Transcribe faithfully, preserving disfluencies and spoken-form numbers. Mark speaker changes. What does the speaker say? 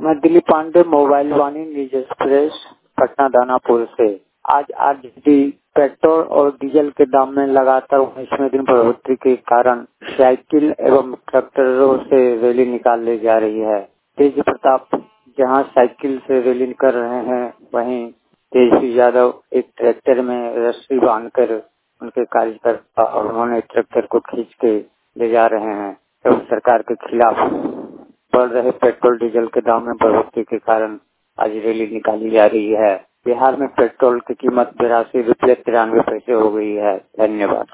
Speaker 1: मैं Dilip Pandey, mobile Vani news express, Patna Danapur से। आज आरडीडी पेट्रोल और डीजल के दाम में लगातार उन्नीसवें दिन बढ़ोतरी के कारण साइकिल एवं ट्रैक्टरों से रैली निकाल ली जा रही है। तेज प्रताप जहां साइकिल से रैली कर रहे हैं, वहीं तेजस्वी यादव एक ट्रैक्टर में रस्सी बांधकर उनके कार्यकर्ता और उन्होंने ट्रैक्टर को खींच के ले जा रहे हैं एवं सरकार के खिलाफ बढ़ रहे पेट्रोल डीजल के दाम में बढ़ोतरी के कारण आज रैली निकाली जा रही है। बिहार में पेट्रोल की कीमत बिरासी रुपये तिरानवे पैसे हो गई है। धन्यवाद।